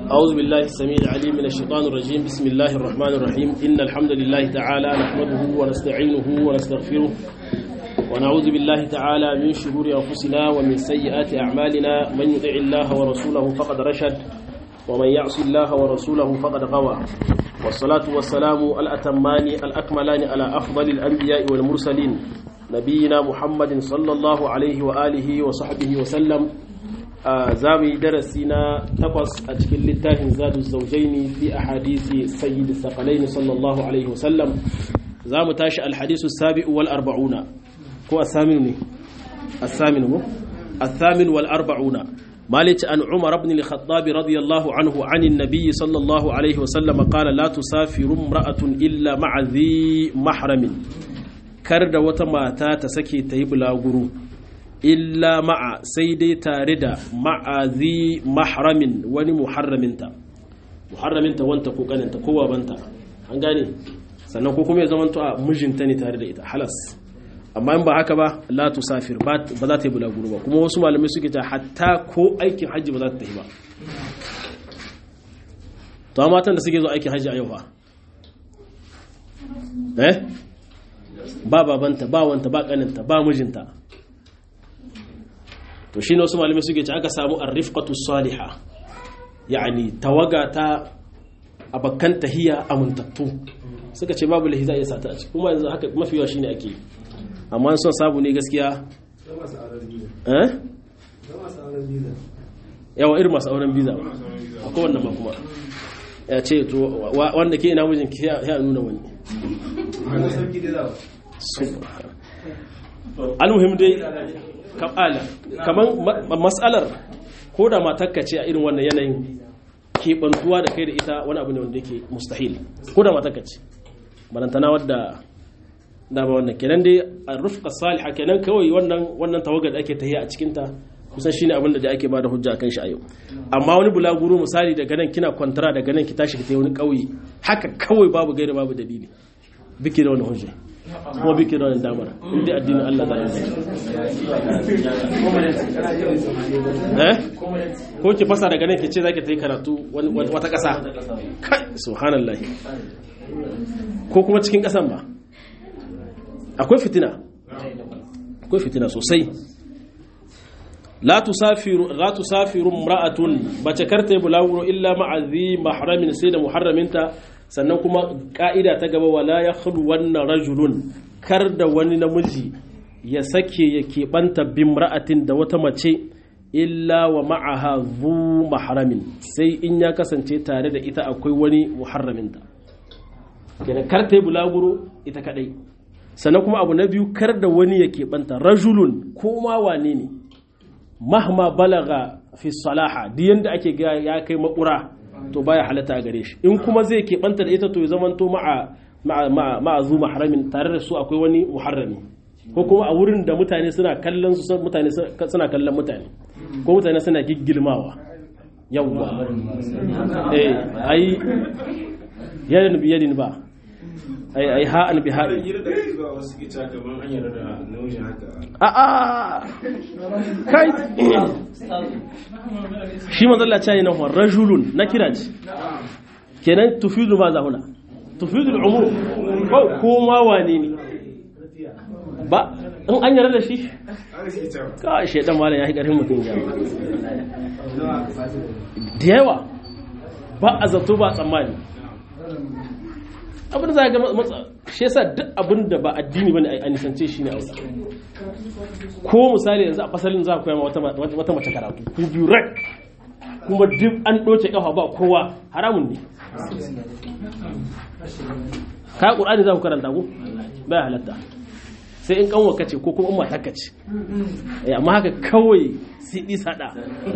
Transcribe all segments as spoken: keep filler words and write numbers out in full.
أعوذ بالله السميع العليم من الشيطان الرجيم. بسم الله الرحمن الرحيم. إن الحمد لله تعالى نحمده ونستعينه ونستغفره ونعوذ بالله تعالى من شرور أنفسنا ومن سيئات أعمالنا. من يطع الله ورسوله فقد رشد ومن يعص الله ورسوله فقد غوى. والصلاة والسلام الأتمان الأكملان على أفضل الأنبياء والمرسلين نبينا محمد صلى الله عليه وآله وصحبه وسلم. زامي درسنا تقص أتكل للتاهم زاد الزوجين في أحاديث سيد الثقلين صلى الله عليه وسلم. زام تاشأ الحديث السابع والأربعون هو الثامن الثامن الثامن والأربعون مالك أن عمر بن الخطاب رضي الله عنه عن النبي صلى الله عليه وسلم قال لا تسافر امرأة إلا مع ذي محرم كرد وتماتا تسكي تيب لا غرو إلا مع سيدي تاردا مع ذي محرم وني محرمنتا محرمنتا وانت كوكاننتا كوا بنتا an gane sannan ko kuma ya zamanto a mijinta ne tare da ita halas. Amma in ba haka ba la tusafir ba za ta yi bulaguro ba. Kuma wasu malamai suke ta hatta ko aikin hajji ba za ta yi ba. To amma matan da suke zo aikin hajji a yau fa eh ba babanta ba wanta ba kaninta ba mijinta. To shine wasu malamai suke ce aka samu ar-rifqatu salihah, yani tawaga ta abakan tahiya amuntattu suka ce babu lahi za a iya sata a ciki. Kuma yanzu haka mafi yawa shine ake yi, amma son sabu ne gaskiya eh yawa irin masu auren biza akwai wannan ba kuma ya ce to wanda ke ina mijin ki ya nuna wani almuhim dai kamala kaman mas'alar ko da matarka ce a irin wannan yanayin keɓantuwa da kai da ita wani abu ne wanda yake mustahil ko da matarka ce barantana wadda dama wannan kenan dai ar-rufqa salihah kenan kawai wannan wannan tawagar da ake tahiya a cikin ta kusan shine abin da ake bada hujja akan shi a yau. Amma wani bulaguro misali daga nan kina kwantara daga nan ki tashi ki tayi wani kauye haka kawai babu gaira babu dalili biki da wannan hujja kuma biki da wannan damar inda addinin Allah za a yi eh ko ki fasa daga nan ki ce zaki tayi karatu wata kasa kai subhanallahi ko kuma cikin kasan ba akwai fitina akwai fitina sosai. la tusafiru la tusafiru imra'atun bace karta bulawuro illa ma'a dhi mahramin sai da muharraminta. Sannan kuma ka'ida ta gaba wala yakhlu wanna rajulun kar da wani namiji ya sake ya keɓanta bimra'atin da wata mace illa wa ma'aha dhu mahramin sai in ya kasance tare da ita akwai wani muharraminta. kenan karta bulawuro ita kadai. Sannan kuma abu na biyu kar da wani ya keɓanta rajulun ko ma wane ne mahma balaga fi salaha duk yanda ake ga ya kai makura to baya halatta a gare shi. In kuma zai keɓanta da ita to ya zamanto ma'a ma'a ma'a zu mahramin tare da su akwai wani muharrami ko kuma a wurin da mutane suna kallon su mutane suna kallon mutane ko mutane suna giggilmawa yawwa eh ai yadin bi yadin ba ai ai ha'an bi ha'in a a kai shi mazalla ce nan wa rajulun na kira ce kenan tufidu ba zahuna tufidu al'umur ko kuma wane ne ba in an yarda da shi ka shedan malam ya yi karfin mutum ya da yawa ba a zato ba tsammani abin da za ga matsa shi yasa duk abin da ba addini bane a nisance shi ne a wata ko misali yanzu a fasalin za ku yi wata wata mace karatu ku biyu rak kuma duk an doce kafa ba kowa haramun ne. Ka Qur'ani za ku karanta ku ba halatta sai in kanwa kace ko kuma umma ta kace amma haka kawai sidi sada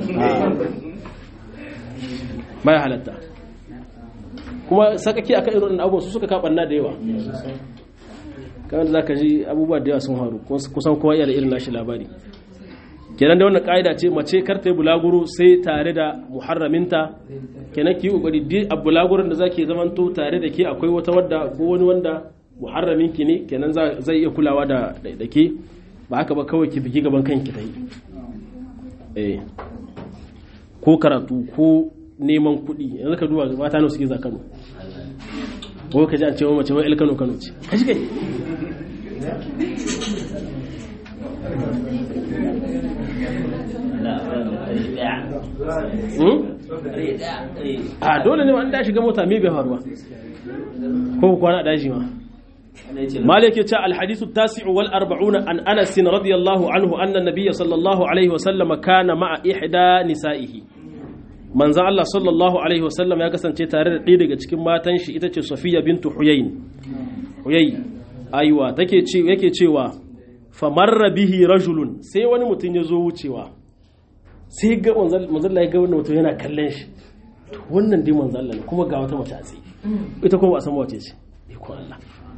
ba halatta. Kuma sakaki akan irin abubuwan su suka kabanna da yawa kamar da zaka ji abubuwa da yawa sun faru kusan kowa yana irin nashi labari. Kenan da wannan kaida ce mace kar ta yi bulaguro sai tare da muharraminta. Kenan ki yi kokari duk a bulaguron da zaki zamanto tare da ke akwai wata wadda ko wani wanda muharramin ki ne kenan zai iya kulawa da da ke ba haka ba kawai ki bigi gaban kanki ta yi eh ko karatu ko neman kuɗi yanzu ka duba mata nawa suke za Kano ko ka ji an ce wa mace wai el Kano Kano ce kaji kai a dole ne wanda shiga mota me bai faruwa ko kwana daji ma مالك يتاع الحديث التاسع والأربعون عن أنس رضي الله عنه أن النبي صلى الله عليه وسلم كان مع إحدى نسائه من زعل الله صلى الله عليه وسلم يقصن تتارير ديدك cikin matan shi ita ce Safiya bintu Huyayn Huyay aiwa take ce yake cewa famarra bihi rajulun sai wani mutum ya zo wucewa sai ga manzon Allah ya ga wannan mutum yana kallon shi wannan dai manzon Allah kuma ga wata mace a tsaye ita kuma ba san wace ce iko Allah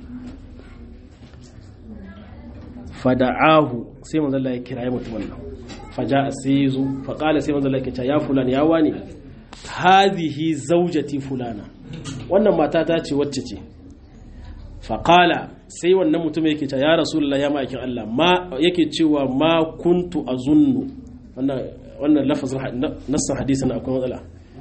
fada'ahu sai manzo Allah ya kiraye mutumin nan faja'a sai yazo fa qala sai manzo Allah ya ce ya fulan ya wani hadhihi zawjati fulana wannan mata ta ce wacce ce fa qala sai wannan mutum yake ce ya rasulullah ya ma'aikin Allah ma yake cewa ma kuntu azunnu wannan wannan lafazin nassan hadisin akwai matsala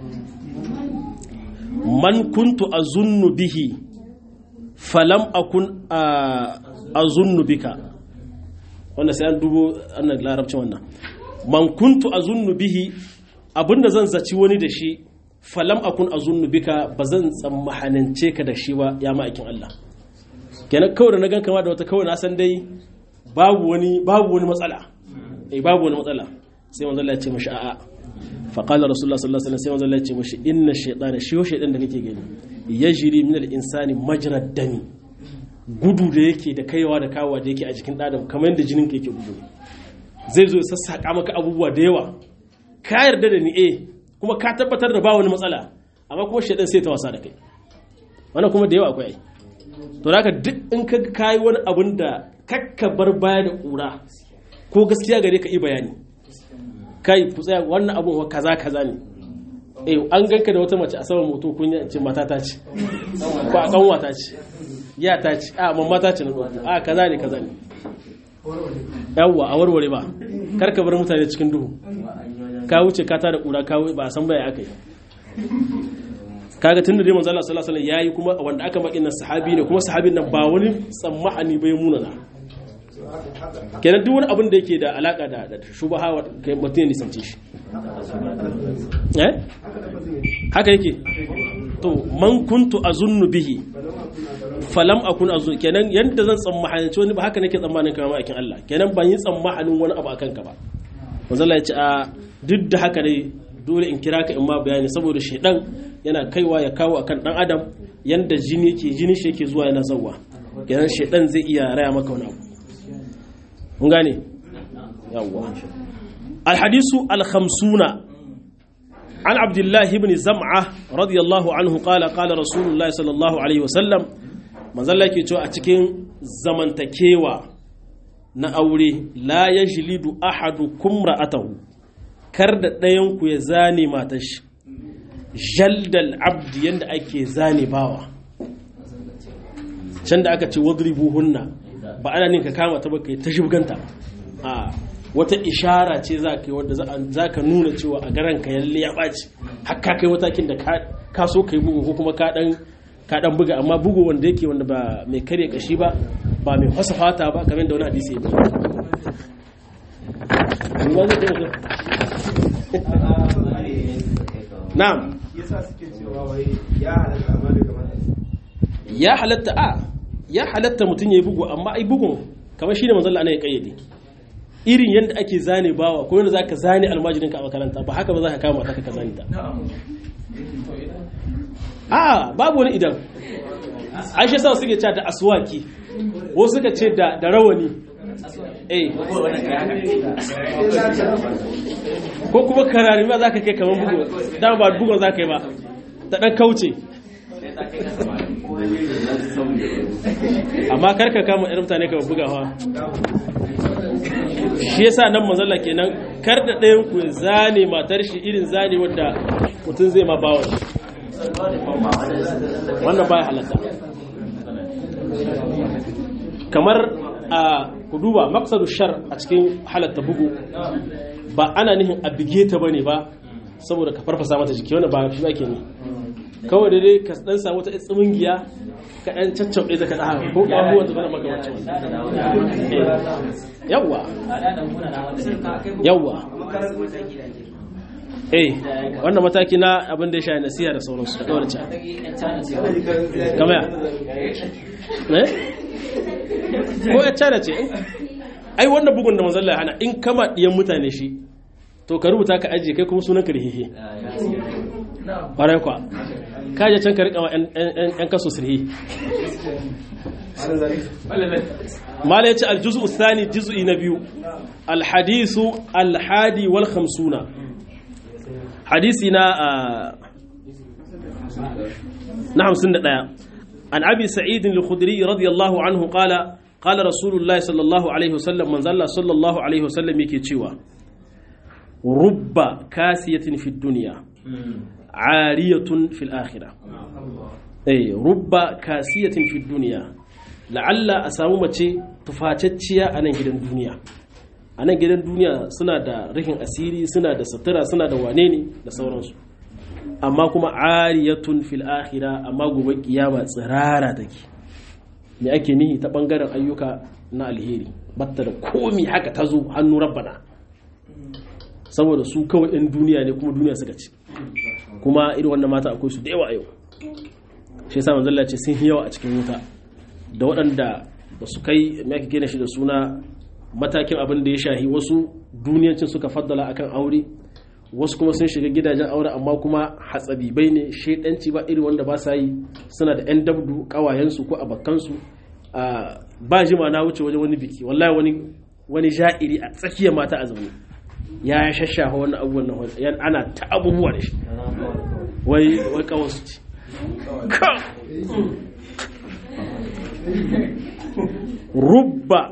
man kuntu azunnu bihi falam akun azunnu bika wanda sai an dubo annan larabcin wannan man kuntu azunnu bihi abinda zan zaci wani da shi falam akun azunnu bika bazan tsammahanance ka da shi ba ya ma'aikin Allah kenan kawai da na gan kama da wata kawai na san dai babu wani babu wani matsala eh babu wani matsala sai manzo Allah ya ce mashi a'a fa qala rasulullah sallallahu alaihi wasallam sai manzo Allah ya ce mashi inna shaytana shi yo shaydan da kake gani yajri min al-insani majra dami gudu da yake da kaiwa da kawowa da yake a jikin ɗadam kamar yadda jinin ka yake gudu zai zo ya sassaƙa maka abubuwa da yawa ka yarda da ni eh kuma ka tabbatar da ba wani matsala amma kuma shaidan sai ta wasa da kai wannan kuma da yawa akwai ai to haka duk in ka kai wani abun da kakka bar baya da ƙura ko gaskiya gare ka yi bayani kai ku tsaya wannan abun kaza kaza ne eh an ganka da wata mace a saman moto kun ce mata ta ce ko a kanwa ta ce ya ta ce a mamma ta ce na ɗauko a kaza ne kaza ne yawwa a warware ba karka bar mutane cikin duhu ka wuce ka tada ƙura ka ba a san baya aka yi kaga tun da dai manzo Allah sallallahu alaihi wasallam yayi kuma wanda aka makin nan sahabi ne kuma sahabin nan ba wani tsammani bai munana kenan duk wani abin da yake da alaka da shubaha kai mutum ne nisance shi eh haka yake to man kuntu azunnu bihi falam akun azun kenan yanda zan tsammahanci wani ba haka nake tsammanin kamar aikin Allah kenan ban yi tsammanin wani abu akan ka ba manzo Allah ya ce a duk da haka dai dole in kira ka in ma bayani saboda shedan yana kaiwa ya kawo akan dan adam yanda jini yake jini shi yake zuwa yana zawwa kenan shedan zai iya raya maka wani abu mun gane yawwa alhadisu alkhamsuna an abdullah ibn zam'a radiyallahu anhu qala qala rasulullah sallallahu alaihi wasallam manzo Allah yake cewa a cikin zamantakewa na aure la yajlidu ahadukum ra'atahu kar da ɗayan ku ya zane matar shi jaldal abdi yanda ake zane bawa can da aka ce wadribuhunna ba ana nin ka kama ta ba kai ta shibganta a wata ishara ce za ka yi wadda za ka nuna cewa a garan ka yalle ya ɓaci haka kai matakin da ka so ka yi bugu ko kuma ka ɗan buga amma bugu wanda yake wanda ba mai karya kashi ba ba mai fasa fata ba kamar da wani hadisi ya bi na'am ya halatta a ya halatta mutum ya yi bugu amma ai bugun kamar shi ne manzon Allah ya kayyade irin yadda ake zane bawa ko yadda zaka zane almajirinka a makaranta ba haka ba za ka kama ta ka zane ta a babu wani idan aisha sa suke cewa da aswaki ko suka ce da da rawani eh ko kuma karari ma zaka kai kaman bugu dan ba bugun zaka yi ba da dan kauce amma karka kama irin mutane ka bugawa shi yasa nan manzalla kenan kar da ɗayan ku zane matar shi irin zane wanda mutum zai ma bawa shi wannan baya halatta kamar a ku duba maqsadu shar a cikin halatta bugu ba ana nihin a bige ta bane ba saboda ka farfasa mata jiki wanda ba shi ake ne kawai da dai ka dan samu ta tsimin giya ka dan caccauɗe ta ka da ko abubuwan da kana maka wacce yawa yawa eh wannan mataki na abin da ya shafi nasiha da sauransu da kawai ta kama ya eh ko ya cara ce ai wannan bugun da manzon Allah hana in kama diyan mutane shi to ka rubuta ka ajiye kai kuma sunan ka rihihi bare kwa kaje can ka rika ma yan kaso sirhi mala yace aljuz'u thani juz'i na biyu alhadithu alhadi wal khamsuna hadisi na na hamsin da ɗaya an abi sa'id al-khudri radiyallahu anhu qala qala rasulullahi sallallahu alaihi wasallam manzo Allah sallallahu alaihi wasallam yake cewa rubba kasiyatin fid dunya ariyatun fil akhirah eh rubba kasiyatin fid dunya la'alla a samu mace tufacacciya a nan gidan duniya a nan gidan duniya suna da rikin asiri suna da sutura suna da wane ne da sauransu amma kuma ariyatun fil akhirah amma gobe kiyama tsirara take me ake nihi ta bangaren ayyuka na alheri batta da komi haka tazo hannu rabbana saboda su kawai ɗin duniya ne kuma duniya suka ci kuma irin wannan mata akwai su da yawa a yau shi yasa manzo Allah ce sun yi yawa a cikin wuta da waɗanda ba su kai me ake gina shi da suna matakin abin da ya shahi wasu duniyancin suka faddala akan aure wasu kuma sun shiga gidajen aure amma kuma hatsabibai ne shedanci ba irin wanda ba sa yi suna da 'yan dabdu kawayensu ko abakansu ba jima na wuce wajen wani biki wallahi wani wani ja'iri a tsakiyar mata a zaune ya shashafa wannan abubuwan nan ana ta abubuwa da shi wai wai kawasu ce rubba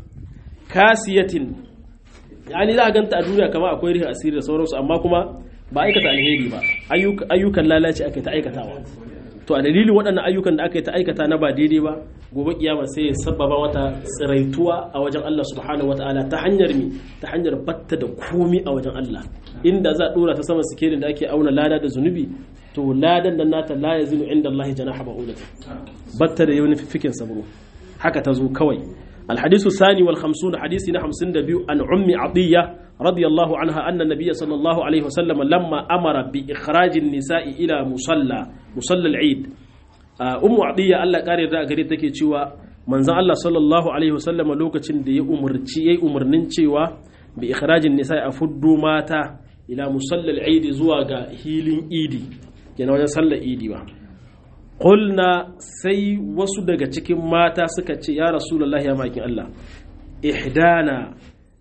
kasiyatin yani za a ganta a duniya kama akwai rihin asiri da sauransu amma kuma ba aikata alheri ba ayyukan lalace aka ta aikatawa to a dalilin waɗannan ayyukan da aka yi ta aikata na ba daidai ba gobe kiyama sai ya sababa wata tsiraituwa a wajen Allah subhanahu wataala ta hanyar mi ta hanyar batta da komi a wajen Allah inda za a dora ta saman sikelin da ake auna lada da zunubi to ladan nan nata la yazinu inda Allah janaha ba'udat batta da yawan fifikin sabro haka ta zo kawai الحديث الثاني والخمسون حديثنا خمسين دبيو عن أم عطية رضي الله عنها أن النبي صلى الله عليه وسلم لما أمر بإخراج النساء إلى مصلى مصلى العيد أم عطية الله قال رأى قريت تكي تشوى من زال الله صلى الله عليه وسلم لوكتين دي أمر تشي أمر ننشوى بإخراج النساء أفدوا ماتا إلى مصلى العيد زواغا هيلين إيدي يعني وجه صلى إيدي با Ƙulna sai wasu daga cikin mata suka ce, Ya Rasulallah ya makin Allah, ihdana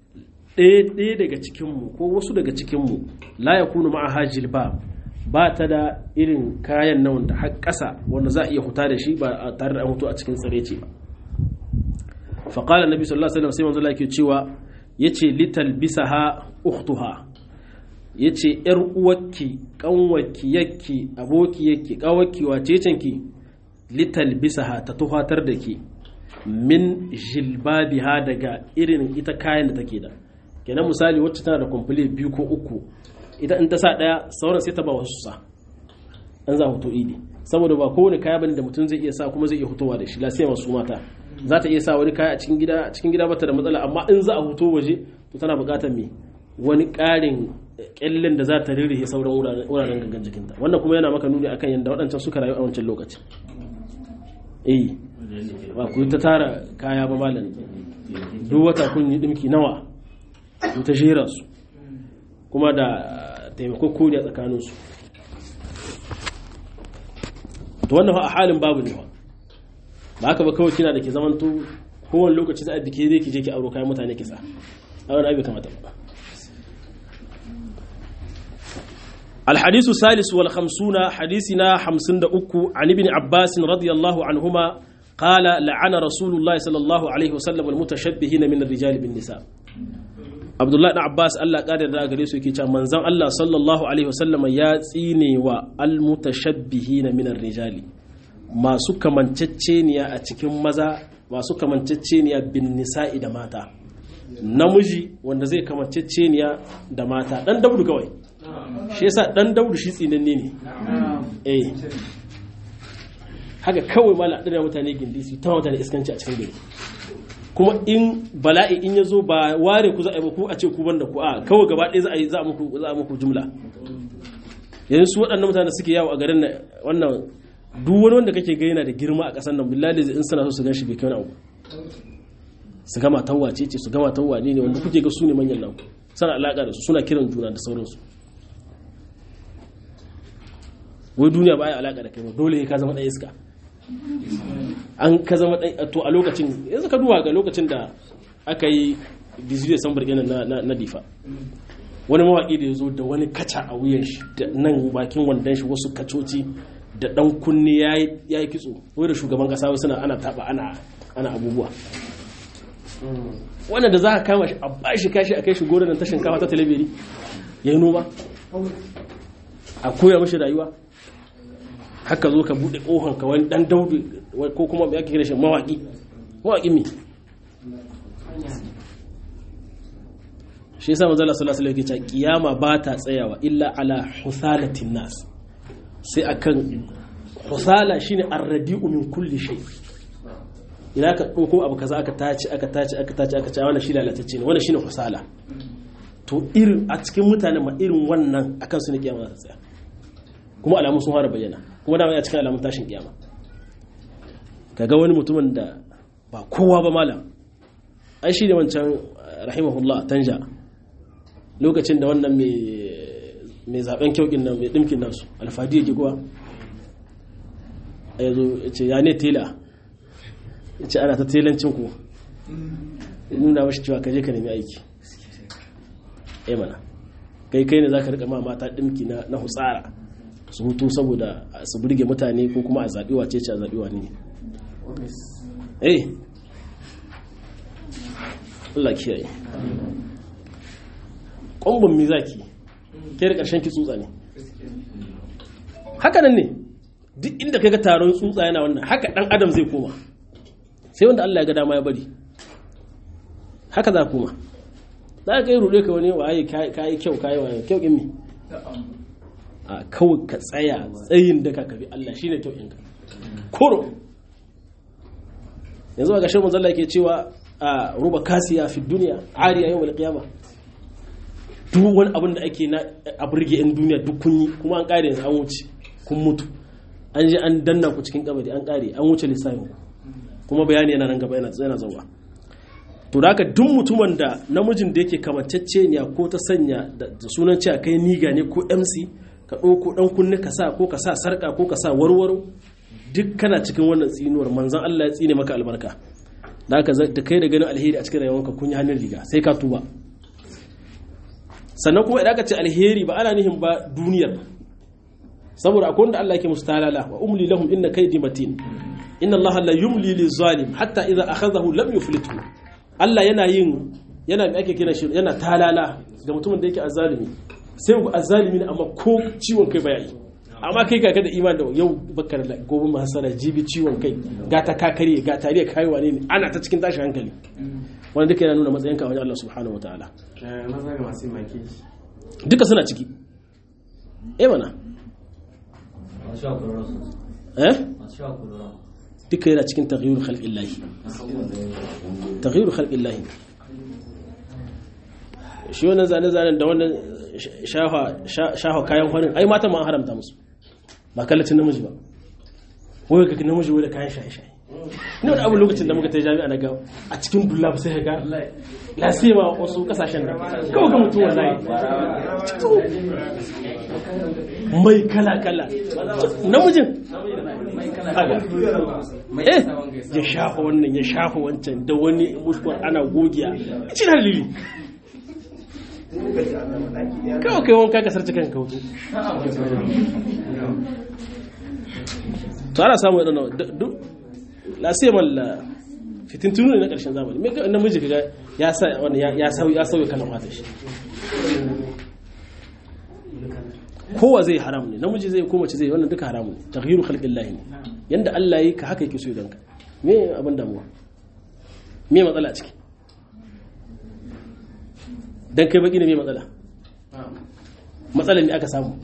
ɗaya daga cikinmu ko wasu daga cikinmu la ya kunu ma'aha jilbab ba ta da irin kayan nan wanda har ƙasa wanda za a iya huta da shi ba tare da an hutu a cikin tsare ce ba. Faƙalar Nabi sallallahu Alaihi wasallam sai manzo Allah yake cewa ya ce lital bisa ha uktuha ya ce ‘yar uwarki ƙanwarki yakki aboki yakki ƙawarki wacecenki lital bisa ha ta tuhatar da ke min jilbabi ha daga irin ita kayan da take da kenan misali wacce tana da kwamfule biyu ko uku ita in ta sa ɗaya sauran sai ta ba wasu sa an za hoto idi saboda ba kowane kaya bane da mutum zai iya sa kuma zai iya hutowa da shi lasiya masu mata za ta iya sa wani kaya a cikin gida a cikin gida bata da matsala amma in za a hoto waje to tana buƙatar me wani ƙarin kyallen da za ta ririhe sauran wuraren gangan jikinta wannan kuma yana maka nuni akan yadda waɗancan suka rayu a wancan lokacin eh ba ku ta tara kaya ba malam duk wata kun yi dimki nawa ku ta jera su kuma da taimako koriya tsakanin su to wannan a halin babu ne ba haka ba kawai kina da ke zamanto kowane lokaci za a biki zai ki je ki auro kayan mutane kisa a wani abin kamata ba الحديث الثالث والخمسون حديثنا حمسن دأكو عن ابن عباس رضي الله عنهما قال لعن رسول الله صلى الله عليه وسلم المتشبهين من الرجال بالنساء عبد الله بن عباس الله قادر da gare su yake cewa manzon Allah sallallahu alaihi wasallam ya tsine wa almutashabbihin min ar-rijali masu kamanceceniya a cikin maza masu kamanceceniya bin nisa'i da mata namiji wanda zai kamanceceniya da mata dan daudu kawai shi yasa dan daudu shi tsinanne ne eh haka kawai mala dana mutane gindi su ta mutane iskanci a cikin gari kuma in bala'i in yazo ba ware ku za a yi ku a ce ku banda ku a kawai gaba ɗaya za a yi za a muku za a muku jumla yanzu su waɗannan mutane suke yawo a garin wannan duk wani wanda kake ga yana da girma a ƙasar nan billahi in suna so su gan shi bai kai wani abu su gama tawwa ce ce su gama tawwa ne wanda kuke ga su ne manyan nan suna alaka da su suna kiran juna da sauransu wai duniya ba ya alaka da kai ba dole ka zama ɗan iska an ka zama ɗan to a lokacin yanzu ka duba ga lokacin da aka yi diziyo san bargina na na difa wani mawaƙi da ya zo da wani kaca a wuyan shi da nan bakin wandon shi wasu kacoci da ɗan kunne ya yi kitso wai da shugaban ƙasa wasu suna ana taɓa ana abubuwa wannan da za ka kama shi a bashi kashi a kai shi gore nan tashin kafa ta talabiri ya yi noma a koya mashi rayuwa haka zo ka buɗe ƙohon ka wani ɗan daudu ko kuma ya kira shi mawaƙi mawaƙi me shi yasa manzo Allah sallallahu alaihi wasallam yake cewa kiyama ba ta tsayawa illa ala husalatin nas sai akan husala shine arradi'u min kulli shay idan ka ɗauko abu kaza aka tace aka tace aka tace aka ce wannan shi lalatacce ne wannan shine husala to irin a cikin mutane ma irin wannan akan su ne kiyama za ta tsaya kuma alamun sun fara bayyana kuma da mai a cikin alamun tashin kiyama kaga wani mutumin da ba kowa ba malam ai shi ne wancan rahimahullah tanja lokacin da wannan mai mai zaben kyaukin nan mai dimkin nasu alfadi yake kuwa yazo yace ya ne tela yace ana ta telancin ku nuna mashi cewa kaje ka nemi aiki eh mana kai kai ne zaka rika ma mata dimki na na hutsara su hutu saboda su burge mutane ko kuma a zabi wace ce a zabi wani ne eh Allah kiyaye ƙwambon mi zaki ke da ƙarshen ki tsutsa ne haka nan ne duk inda kai ga taron tsutsa yana wannan haka ɗan adam zai koma sai wanda Allah ya ga dama ya bari haka za koma za ka yi ruɗe ka wani waye ka yi kyau ka yi waye kyau ƙin mi a kawai ka tsaya tsayin da ka kabi Allah shi ne kyau ɗinka koro yanzu a ƙarshen manzalla ke cewa a ruba kasiya fi duniya ariya yau mai kiyama duk wani abin da ake na a burge yan duniya duk kun yi kuma an kare yanzu an wuce kun mutu an je an danna ku cikin kabari an kare an wuce lissafin kuma bayani yana nan gaba yana yana zauwa to da haka duk mutumin da namijin da yake kamanceceniya ko ta sanya da sunan cewa kai niga ne ko M C ka ɗauko ɗan kunne ka sa ko ka sa sarƙa ko ka sa warwaro duk kana cikin wannan tsinuwar manzon Allah ya tsine maka albarka da haka da kai da ganin alheri a cikin rayuwarka kun yi hannun riga sai ka tuba sannan kuma idan ka ce alheri ba ana nihin ba duniyar saboda akwai wanda Allah yake musu talala wa umli lahum inna kaydi matin inna Allah la yumli lizalim hatta idza akhadhahu lam yuflithu Allah yana yin yana me ake kira shi yana talala ga mutumin da yake azzalimi sai ku azzalimi ne amma ko ciwon kai baya yi amma kai ga da imani da yau bakar da gobe mahasara jibi ciwon kai ga ta kakare ga tariya kai wane ne ana ta cikin tashin hankali wanda duka yana nuna matsayin ka wajen Allah subhanahu wataala duka suna ciki eh mana eh duka yana cikin taghyir khalqillahi taghyir khalqillahi shi wannan zane-zanen da wannan shafa kayan farin ai mata ma haramta musu ba kallacin namiji ba wai ga namiji wai da kayan shaye-shaye ne wani abu lokacin da muka ta jami'a na ga a cikin dullab sai ga lasima wasu kasashen da kawai ga mutum wallahi mai kala-kala namijin eh ya shafa wannan ya shafa wancan da wani mushkwar ana gogiya cin halili kawai kai wanka kasar cikin kautu to ana samu yadda duk lasiyaman la fitintunu ne na ƙarshen zamani mai ga namiji kaga ya sa wani ya sauya sauya kalan mata shi kowa zai haram ne namiji zai ko mace zai wannan duka haramu ne taghyiru khalqillahi ne yanda Allah yi ka haka yake so idan ka me abin damuwa me matsala ciki dan kai baki ne me matsala matsalar ne aka samu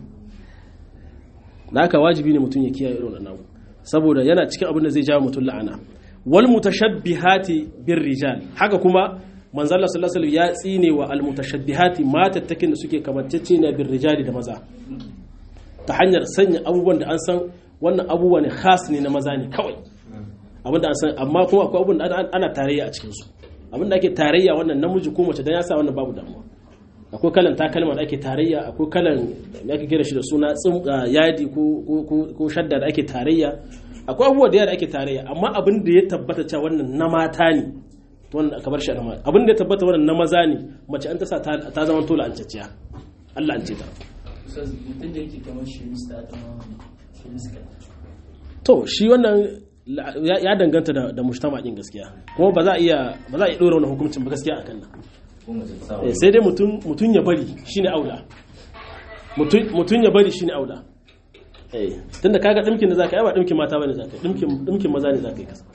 da haka wajibi ne mutum ya kiyaye irin wannan saboda yana cikin abin da zai jawo mutum la'ana wal mutashabbihati bir rijal haka kuma manzo Allah sallallahu alaihi wasallam ya tsine wa al mutashabbihati matattakin da suke kamantacce ne bir rijali da maza ta hanyar sanya abubuwan da an san wannan abubuwa ne khas ne na maza ne kawai abinda an san amma kuma akwai abubuwan da ana tarayya a cikin su abinda ake tarayya wannan namiji ko mace dan ya sa wannan babu damuwa akwai kalan takalma da ake tarayya akwai kalan da ake kira shi da suna yadi ko ko shadda da ake tarayya akwai abubuwa da ake tarayya amma abin da ya tabbata cewa wannan na mata ne to wannan aka bar shi na mata abin da ya tabbata wannan na maza ne mace an ta sa ta zama tola an cacciya Allah an ce ta mutum da yake kamar shi mista ta to shi wannan ya danganta da da mujtama din gaskiya kuma ba za a iya ba za a iya dora wannan hukuncin ba gaskiya akan nan sai dai mutum mutum ya bari shine aula mutum mutum ya bari shine aula eh tunda kaga dimkin da zaka yi ba dimkin mata bane zaka dimkin dimkin maza ne zaka yi kasa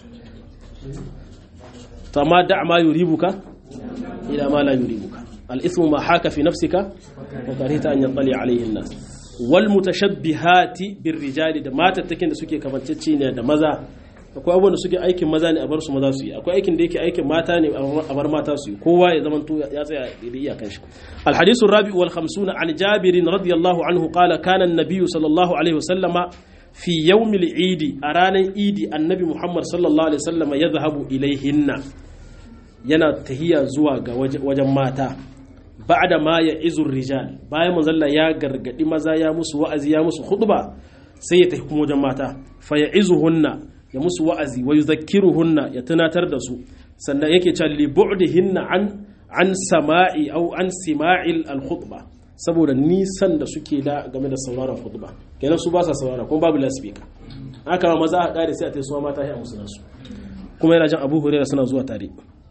to amma da ma yuribuka ila ma la yuribuka al ismu ma haka fi nafsika wa karihta an yantali alayhi an-nas wal mutashabbihati bir rijali da mata take da suke kamancece ne da maza akwai abubuwan da suke aikin maza ne a bar su maza su yi akwai aikin da yake aikin mata ne a bar mata su yi kowa ya zama to ya tsaya da iyakan shi al hadithu rabi wal khamsun an jabir radiyallahu anhu qala kana an-nabiy sallallahu alaihi wasallama fi yawm al-eid a ranar idi annabi muhammad sallallahu alaihi wasallama yadhhabu ilayhinna yana tahiya zuwa ga wajen mata ba'da ma ya izur rijal bayan manzalla ya gargadi maza ya musu wa'azi ya musu khutba sai ya tafi kuma wajen mata fa ya izuhunna ya musu wa'azi wa yuzakkiruhunna ya tunatar da su sannan yake cewa li bu'dihinna an an sama'i au an sima'il al khutba saboda nisan da suke da game da sauraron khutba kenan su ba sa saurara kuma babu lasfika haka maza a kare sai a tayi su mata sai a musu nasu kuma yana jin Abu Hurairah suna zuwa tare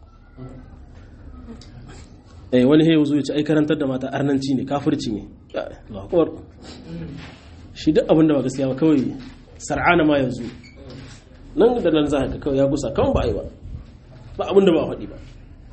eh wani he yazo ya ce ai karantar da mata arnanci ne kafirci ne Allahu akbar shi duk abin da ba gaskiya ba kawai sar'ana ma yanzu nan da nan za ka kawai ya gusa kan ba ai ba ba abin da ba faɗi ba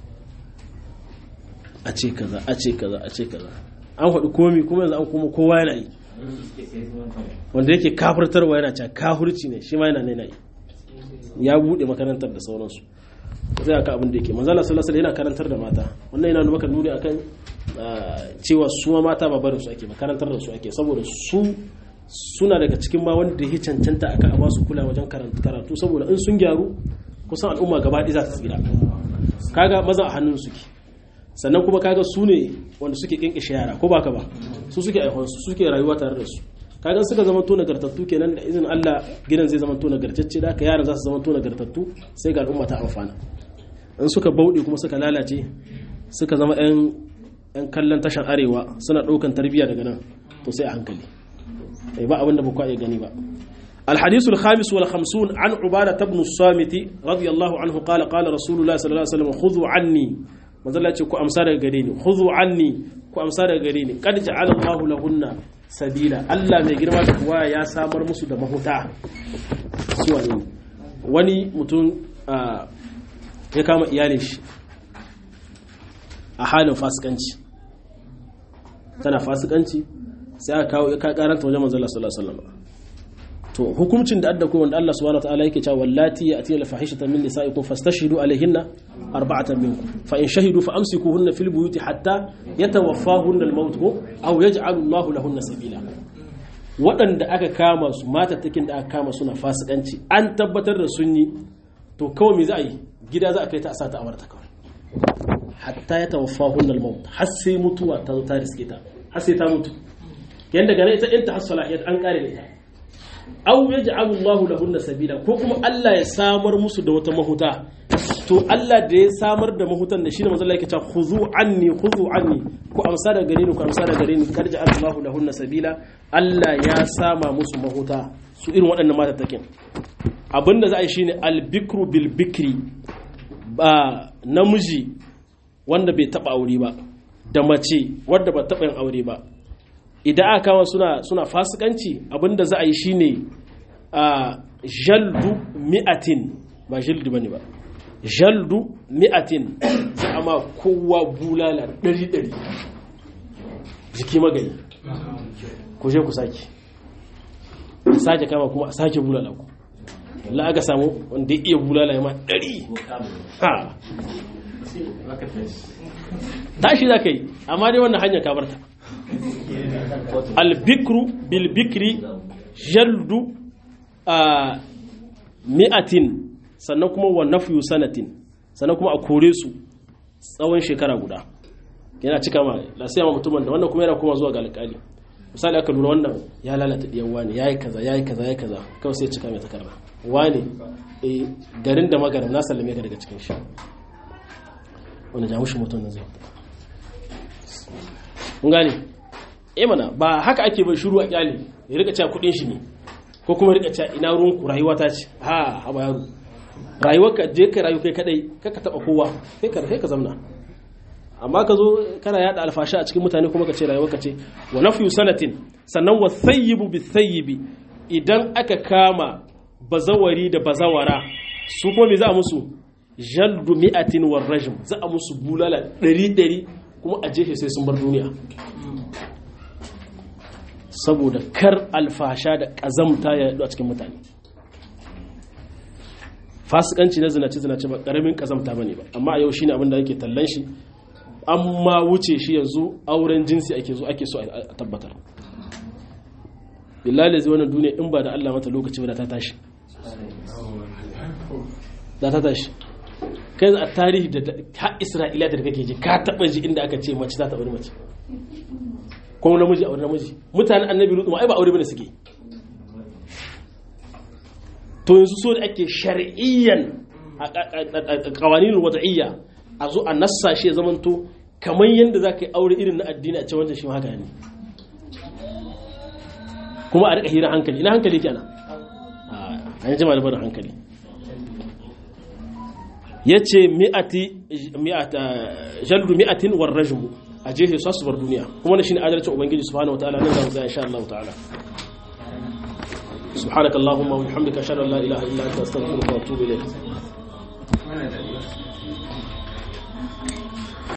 a ce kaza a ce kaza a ce kaza an faɗi komi kuma yanzu an kuma kowa yana yi wanda yake kafirtarwa yana cewa kafirci ne shi ma yana ne yi ya bude makarantar da sauransu zai aka abin da yake manzala sallallahu alaihi yana karantar da mata wannan yana maka nuni akan cewa su ma mata ba barin su ake makarantar da su ake saboda su suna daga cikin ma wanda ya cancanta aka ba su kula wajen karatu saboda in sun gyaru kusan al'umma gaba ɗaya za ta tsira kaga maza a hannun suke sannan kuma kaga su ne wanda suke kinkishe yara ko baka ba su suke aihon su suke rayuwa tare da su kaga suka zama to nagartattu kenan da izinin Allah gidan zai zama to nagartacce da ka yaran za su zama to nagartattu sai ga al'umma ta amfana in suka bauɗe kuma suka lalace suka zama yan yan kallon tashan arewa suna ɗaukan tarbiyya daga nan to sai a hankali ba abin da ba ku iya gani ba الحديث الخامس والخمسون عن عبادة بن الصامت رضي الله عنه قال قال رسول الله صلى الله عليه وسلم خذوا عني مازال ku amsa daga gare ni khudhu anni ku amsa daga gare ni kad ja'ala Allahu lahunna sabila Allah mai girma da kuwa ya samar musu da mahuta su wani wani mutum ya kama iyalin shi a halin fasikanci tana fasikanci sai aka kawo ya karanta wajen manzo Allah sallallahu alaihi wasallam to hukuncin da adda ko wanda Allah subhanahu wataala yake cewa wallati ya'ti al-fahishata min nisa'ikum fastashhidu alayhinna arba'atan minkum fa in shahidu fa amsikuhunna fil buyuti hatta yatawaffahunna al-maut aw yaj'alu Allahu lahunna sabila wadanda aka kama su matattakin da aka kama suna fasikanci an tabbatar da sun yi to kawai me za a yi gida za a kai ta a sata amarta kawai hatta yatawaffahunna al-maut har sai mutuwa ta zo ta riske ta har sai ta mutu yanda gane ita in ta hasalahiyat an kare da ita aw yaj'alu Allahu lahunna sabila ko kuma Allah ya samar musu da wata mahuta to Allah da ya samar da mahutan da shine manzo Allah yake cewa khuzu anni khuzu anni ku amsa da gare ni ku amsa da gare ni kar ja'ala Allahu lahunna sabila Allah ya sama musu mahuta su irin waɗannan matattakin abinda za a yi shine al-bikru bil bikri ba namiji wanda bai taba aure ba da mace wanda ba taba yin aure ba idan aka kama suna suna fasikanci abinda za a yi shine a jaldu mi'atin ba jaldu bane ba jaldu mi'atin za a ma kowa bulala ɗari ɗari jiki magani ku je ku sake a sake kama kuma a sake bulala ku la aka samu wanda ya iya bulala ya ma ɗari ha tashi za ka yi amma dai wannan hanyar kabarta albikru bilbikri jaldu a mi'atin sannan kuma wa nafiyu sanatin sannan kuma a kore su tsawon shekara guda yana cika ma lasiya ma mutumin da wannan kuma yana kuma zuwa ga alƙali misali aka lura wannan ya lalata diyan wani yayi kaza yayi kaza yayi kaza kawai sai cika mai takarda wani eh garin da magaram na sallame ka daga cikin shi wanda ja mushi mutum nan zai kun gane eh mana ba haka ake bai shiru a kyale ya rika cewa kudin shi ne ko kuma rika cewa ina ruwan ku rayuwa ta ce ha haba yaro rayuwarka je ka rayu kai kadai kaka taba kowa sai ka sai ka zamna amma ka zo kana yada alfasha a cikin mutane kuma ka ce rayuwarka ce wa nafyu sanatin sannan wa thayyibu bi thayyibi idan aka kama bazawari da bazawara su kuma me za a musu jaldu mi'atin war rajm za a musu bulala ɗari ɗari kuma a jefe sai sun bar duniya saboda kar alfasha da kazamta ya yadu a cikin mutane fasikanci na zinace zinace ba karamin kazamta bane ba amma a yau shine abin da yake tallan shi amma wuce shi yanzu auren jinsi ake zo ake so a tabbatar billahi zai wannan duniya in ba da Allah mata lokaci ba da ta tashi da ta tashi kai a tarihi da har Isra'ila da kake ji ka taba ji inda aka ce mace za ta aure mace ko namiji aure namiji mutanen annabi Lut ma ai ba aure bane suke to yanzu so da ake shar'iyyan a qawaninul wad'iyya a zo a nassa shi ya zamanto kamar yadda za ka yi aure irin na addini a ce wancan shi haka ne kuma a rika hira hankali ina hankali kenan a yanzu ma da barin hankali ya ce jaldu mi'atin war rajmu a jefe su bar duniya kuma na shi ne adalcin ubangiji subhanahu wa ta'ala nan za mu tsaya insha Allah ta'ala سبحانك اللهم وبحمدك اشهد ان لا اله الا انت استغفرك واتوب اليك